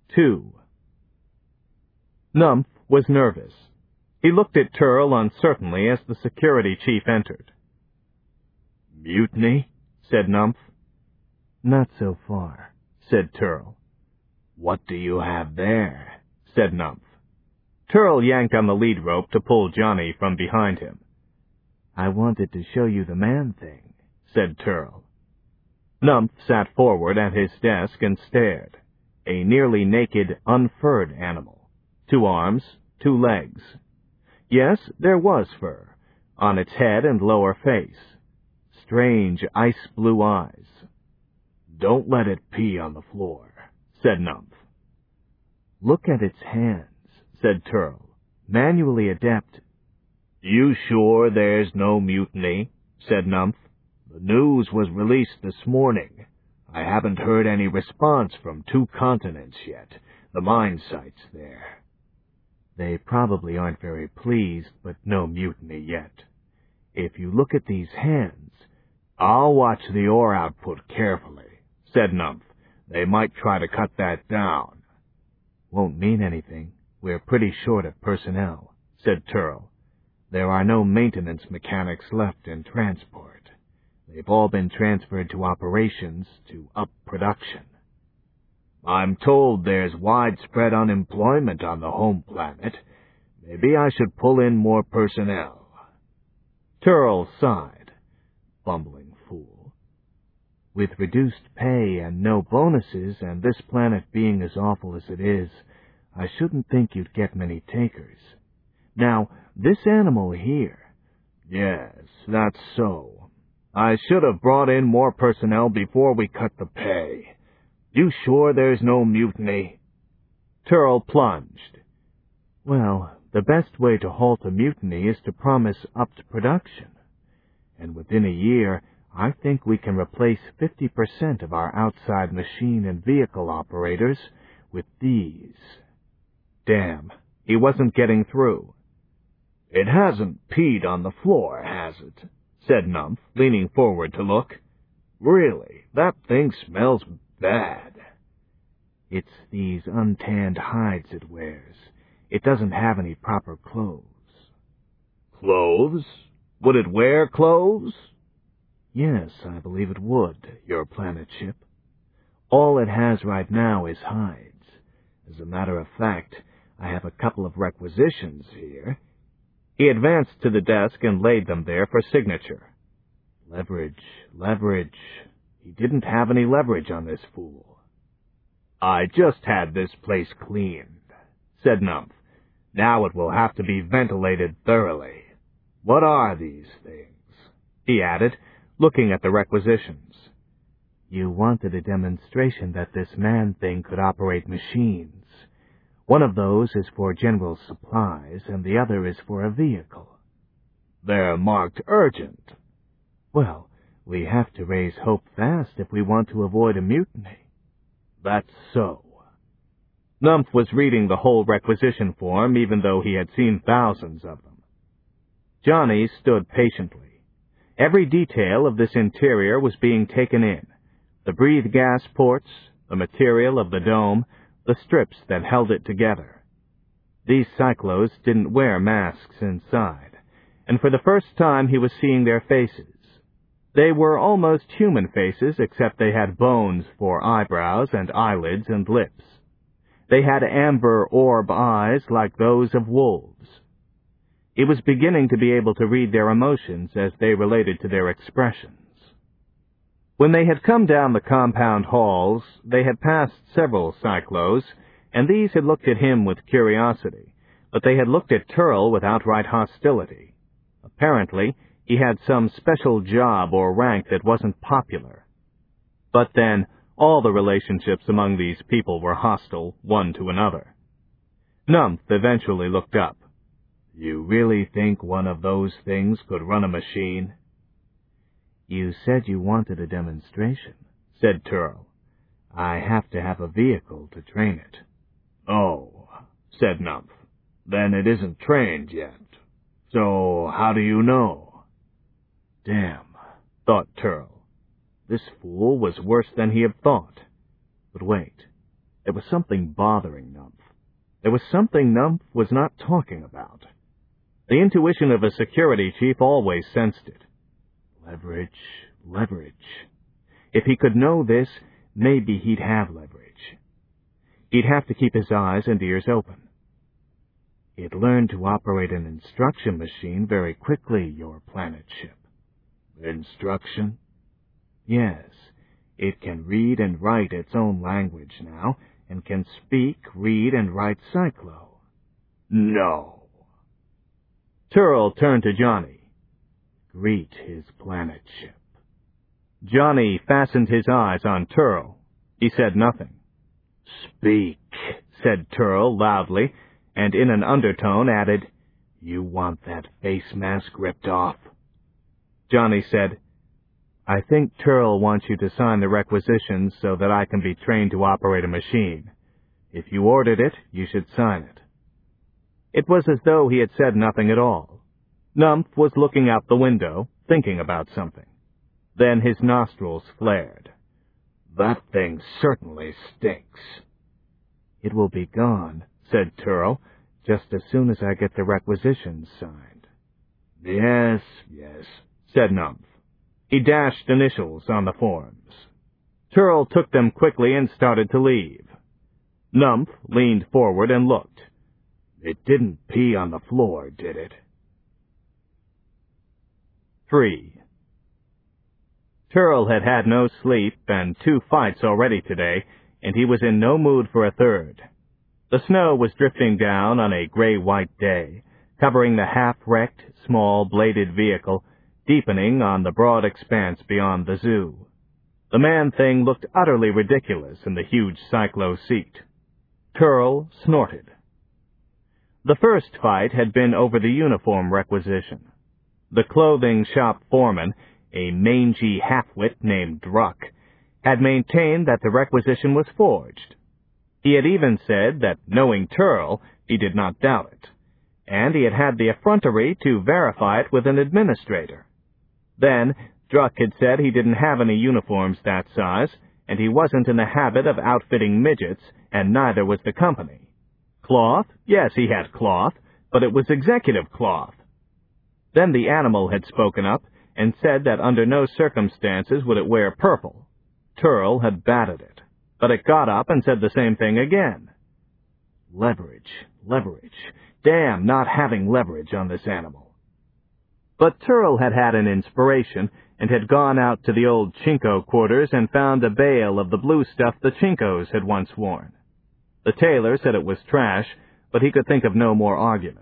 2. Numph was nervous. He looked at Turl uncertainly as the security chief entered. "Mutiny?" said Numph. "Not so far," said Turl. "What do you have there?" said Numph. Turl yanked on the lead rope to pull Johnny from behind him. "I wanted to show you the man-thing," said Turl. Numph sat forward at his desk and stared. A nearly naked, unfurred animal. 2 arms, 2 legs. Yes, there was fur, on its head and lower face. Strange ice-blue eyes. "Don't let it pee on the floor," said Numph. "Look at its hands," said Turl. "Manually adept." "You sure there's no mutiny?" said Numph. "The news was released this morning. I haven't heard any response from 2 continents yet. The mine site's there." "They probably aren't very pleased, but no mutiny yet. If you look at these hands—" "I'll watch the ore output carefully," said Numph. "They might try to cut that down." "Won't mean anything. We're pretty short of personnel," said Turl. "There are no maintenance mechanics left in transport. They've all been transferred to operations to up production." "I'm told there's widespread unemployment on the home planet. Maybe I should pull in more personnel." Turl sighed. Bumbling fool. "With reduced pay and no bonuses, and this planet being as awful as it is, I shouldn't think you'd get many takers. Now, this animal here—" "Yes, that's so. I should have brought in more personnel before we cut the pay. You sure there's no mutiny?" Turl plunged. "Well, the best way to halt a mutiny is to promise upped production. And within a year, I think we can replace 50% of our outside machine and vehicle operators with these." Damn, he wasn't getting through. "It hasn't peed on the floor, has it?" said Numph, leaning forward to look. "Really, that thing smells bad." "It's these untanned hides it wears. It doesn't have any proper clothes." "Clothes? Would it wear clothes?" "Yes, I believe it would, your planet ship. All it has right now is hides. As a matter of fact, I have a couple of requisitions here." He advanced to the desk and laid them there for signature. Leverage. He didn't have any leverage on this fool. "I just had this place cleaned," said Numph. "Now it will have to be ventilated thoroughly. What are these things?" he added, looking at the requisitions. "You wanted a demonstration that this man-thing could operate machines. One of those is for general supplies, and the other is for a vehicle." "They're marked urgent." "Well, we have to raise hope fast if we want to avoid a mutiny." "That's so." Numph was reading the whole requisition form, even though he had seen thousands of them. Johnny stood patiently. Every detail of this interior was being taken in. The breathe gas ports, the material of the dome, the strips that held it together. These cyclos didn't wear masks inside, and for the first time he was seeing their faces. They were almost human faces, except they had bones for eyebrows and eyelids and lips. They had amber orb eyes like those of wolves. He was beginning to be able to read their emotions as they related to their expressions. When they had come down the compound halls, they had passed several cyclos, and these had looked at him with curiosity, but they had looked at Turl with outright hostility. Apparently, he had some special job or rank that wasn't popular. But then, all the relationships among these people were hostile, one to another. Numph eventually looked up. "You really think one of those things could run a machine?" "You said you wanted a demonstration," said Turl. "I have to have a vehicle to train it." "Oh," said Numph. "Then it isn't trained yet. So how do you know?" Damn, thought Turl. This fool was worse than he had thought. But wait. There was something bothering Numph. There was something Numph was not talking about. The intuition of a security chief always sensed it. Leverage, leverage. If he could know this, maybe he'd have leverage. He'd have to keep his eyes and ears open. It learned to operate an instruction machine very quickly, your planet ship. Instruction? Yes. It can read and write its own language now, and can speak, read, and write Cyclo. No. Turl turned to Johnny. Greet his planet ship. Johnny fastened his eyes on Turl. He said nothing. Speak, said Turl loudly, and in an undertone added, You want that face mask ripped off? Johnny said, I think Turl wants you to sign the requisitions so that I can be trained to operate a machine. If you ordered it, you should sign it. It was as though he had said nothing at all. Numph was looking out the window, thinking about something. Then his nostrils flared. That thing certainly stinks. It will be gone, said Turl, just as soon as I get the requisitions signed. Yes, said Numph. He dashed initials on the forms. Turl took them quickly and started to leave. Numph leaned forward and looked. It didn't pee on the floor, did it? 3. Turl had had no sleep and 2 fights already today, and he was in no mood for a third. The snow was drifting down on a gray-white day, covering the half-wrecked, small, bladed vehicle, deepening on the broad expanse beyond the zoo. The man-thing looked utterly ridiculous in the huge cyclo seat. Turl snorted. The first fight had been over the uniform requisition. The clothing shop foreman, a mangy half-wit named Druck, had maintained that the requisition was forged. He had even said that, knowing Turl, he did not doubt it, and he had had the effrontery to verify it with an administrator. Then, Druck had said he didn't have any uniforms that size, and he wasn't in the habit of outfitting midgets, and neither was the company. Cloth? Yes, he had cloth, but it was executive cloth. Then the animal had spoken up and said that under no circumstances would it wear purple. Turl had batted it, but it got up and said the same thing again. Leverage, leverage. Damn not having leverage on this animal. But Turl had had an inspiration and had gone out to the old Chinko quarters and found a bale of the blue stuff the Chinkos had once worn. The tailor said it was trash, but he could think of no more arguments.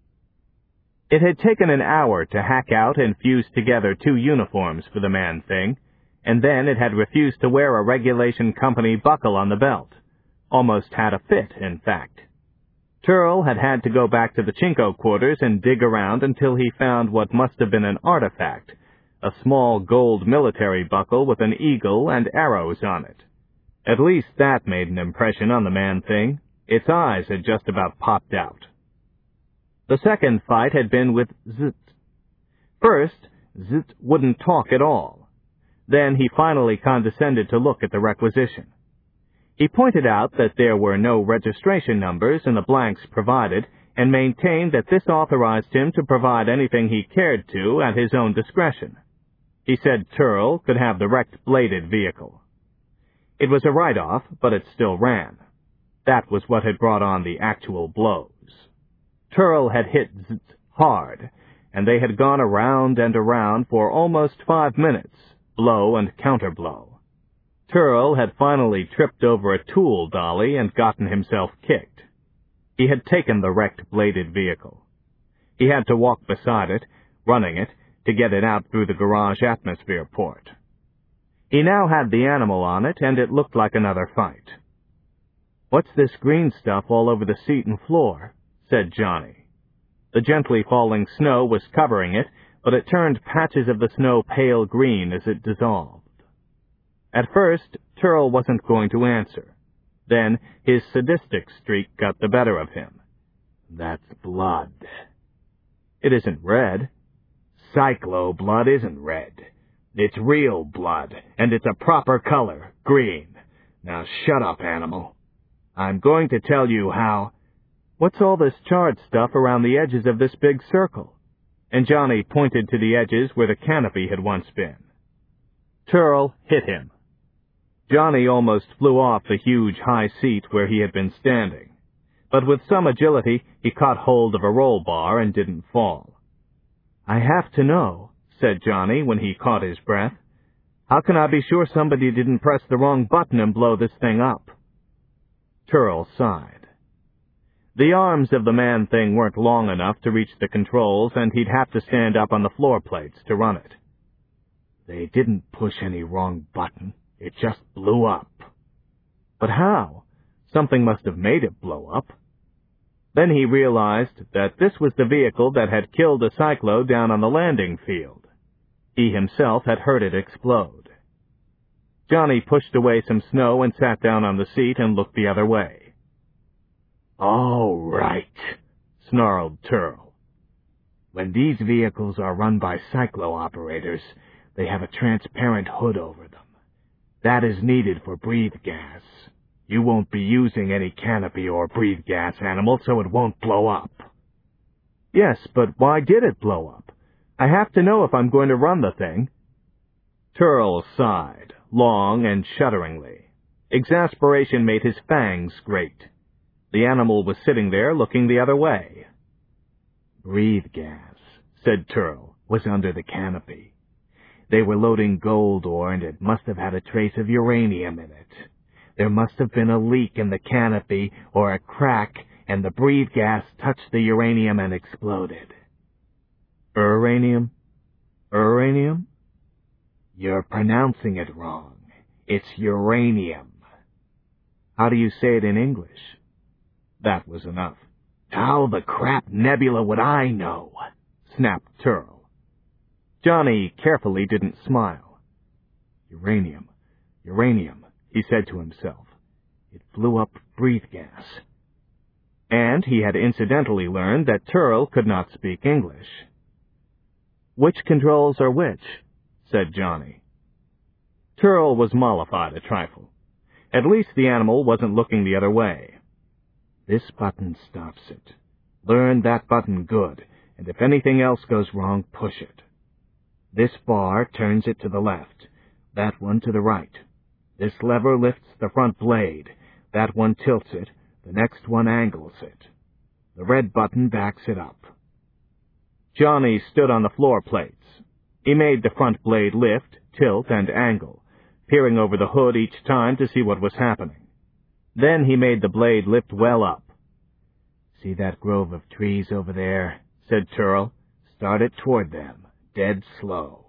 It had taken an hour to hack out and fuse together 2 uniforms for the man-thing, and then it had refused to wear a regulation company buckle on the belt. Almost had a fit, in fact. Turl had had to go back to the Chinko quarters and dig around until he found what must have been an artifact, a small gold military buckle with an eagle and arrows on it. At least that made an impression on the man-thing. Its eyes had just about popped out. The second fight had been with Zit. First, Zit wouldn't talk at all. Then he finally condescended to look at the requisition. He pointed out that there were no registration numbers in the blanks provided, and maintained that this authorized him to provide anything he cared to at his own discretion. He said Turl could have the wrecked bladed vehicle. It was a write-off, but it still ran. That was what had brought on the actual blows. Turl had hit Zit hard, and they had gone around and around for almost 5 minutes, blow and counterblow. Turl had finally tripped over a tool dolly and gotten himself kicked. He had taken the wrecked bladed vehicle. He had to walk beside it, running it, to get it out through the garage atmosphere port. He now had the animal on it, and it looked like another fight. "What's this green stuff all over the seat and floor?" said Johnny. The gently falling snow was covering it, but it turned patches of the snow pale green as it dissolved. At first, Turl wasn't going to answer. Then his sadistic streak got the better of him. "That's blood." "It isn't red." "Cyclo blood isn't red. It's real blood, and it's a proper color, green. Now shut up, animal." I'm going to tell you how... What's all this charred stuff around the edges of this big circle? And Johnny pointed to the edges where the canopy had once been. Turl hit him. Johnny almost flew off the huge high seat where he had been standing, but with some agility he caught hold of a roll bar and didn't fall. I have to know, said Johnny when he caught his breath. How can I be sure somebody didn't press the wrong button and blow this thing up? Turl sighed. The arms of the man-thing weren't long enough to reach the controls, and he'd have to stand up on the floor plates to run it. They didn't push any wrong button. It just blew up. But how? Something must have made it blow up. Then he realized that this was the vehicle that had killed a Cyclo down on the landing field. He himself had heard it explode. Johnny pushed away some snow and sat down on the seat and looked the other way. All right, snarled Turl. When these vehicles are run by Cyclo operators, they have a transparent hood over them. That is needed for breathe gas. You won't be using any canopy or breathe gas, animal, so it won't blow up. Yes, but why did it blow up? I have to know if I'm going to run the thing. Turl sighed, long and shudderingly. Exasperation made his fangs grate. The animal was sitting there looking the other way. Breathe gas, said Turl, was under the canopy. They were loading gold ore, and it must have had a trace of uranium in it. There must have been a leak in the canopy, or a crack, and the breathe gas touched the uranium and exploded. Uranium? Uranium? You're pronouncing it wrong. It's uranium. How do you say it in English? That was enough. How the crap nebula would I know? Snapped Turl. Johnny carefully didn't smile. Uranium, he said to himself. It blew up breathe gas. And he had incidentally learned that Turl could not speak English. Which controls are which? Said Johnny. Turl was mollified a trifle. At least the animal wasn't looking the other way. This button stops it. Learn that button good, and if anything else goes wrong, push it. This bar turns it to the left, that one to the right. This lever lifts the front blade, that one tilts it, the next one angles it. The red button backs it up. Johnny stood on the floor plates. He made the front blade lift, tilt, and angle, peering over the hood each time to see what was happening. Then he made the blade lift well up. See that grove of trees over there? Said Turl. Start it toward them. Dead slow.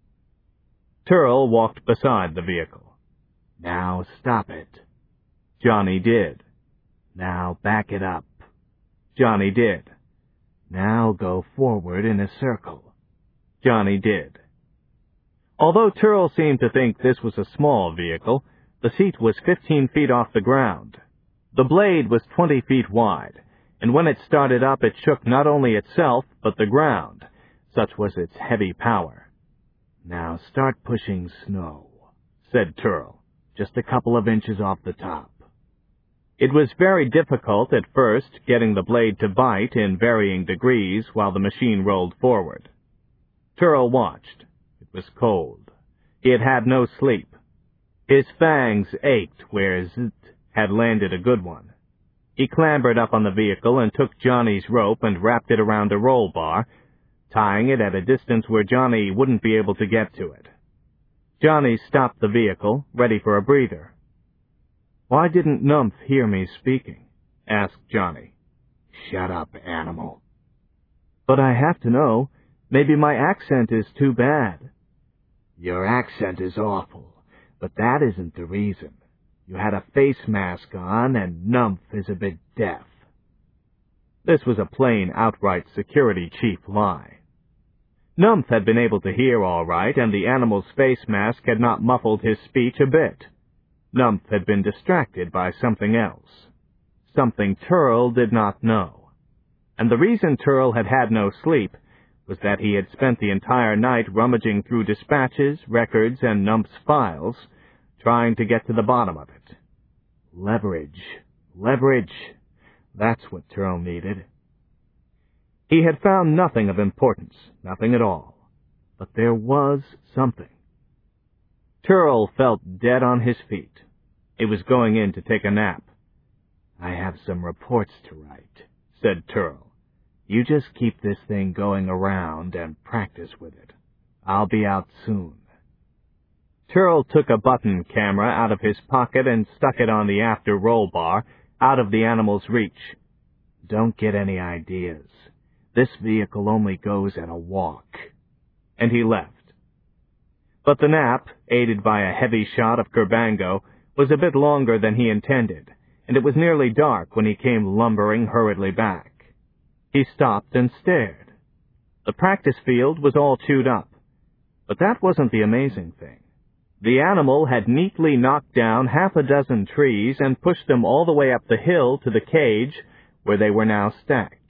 Turl walked beside the vehicle. Now stop it. Johnny did. Now back it up. Johnny did. Now go forward in a circle. Johnny did. Although Turl seemed to think this was a small vehicle, the seat was 15 feet off the ground. The blade was 20 feet wide, and when it started up it shook not only itself, but the ground. Such was its heavy power. Now start pushing snow, said Turl, just a couple of inches off the top. It was very difficult at first getting the blade to bite in varying degrees while the machine rolled forward. Turl watched. It was cold. He had had no sleep. His fangs ached where Zit had landed a good one. He clambered up on the vehicle and took Johnny's rope and wrapped it around a roll bar, tying it at a distance where Johnny wouldn't be able to get to it. Johnny stopped the vehicle, ready for a breather. "Why didn't Numph hear me speaking?" asked Johnny. "Shut up, animal." "But I have to know. Maybe my accent is too bad." "Your accent is awful, but that isn't the reason. You had a face mask on, and Numph is a bit deaf." This was a plain, outright security chief lie. Numph had been able to hear all right, and the animal's face mask had not muffled his speech a bit. Numph had been distracted by something else. Something Turl did not know. And the reason Turl had had no sleep was that he had spent the entire night rummaging through dispatches, records, and Numph's files, trying to get to the bottom of it. Leverage, Leverage. That's what Turl needed. He had found nothing of importance, nothing at all. But there was something. Turl felt dead on his feet. He was going in to take a nap. "I have some reports to write," said Turl. "You just keep this thing going around and practice with it. I'll be out soon." Turl took a button camera out of his pocket and stuck it on the after roll bar, out of the animal's reach. "Don't get any ideas. This vehicle only goes at a walk." And he left. But the nap, aided by a heavy shot of Curbango, was a bit longer than he intended, and it was nearly dark when he came lumbering hurriedly back. He stopped and stared. The practice field was all chewed up. But that wasn't the amazing thing. The animal had neatly knocked down 6 trees and pushed them all the way up the hill to the cage, where they were now stacked.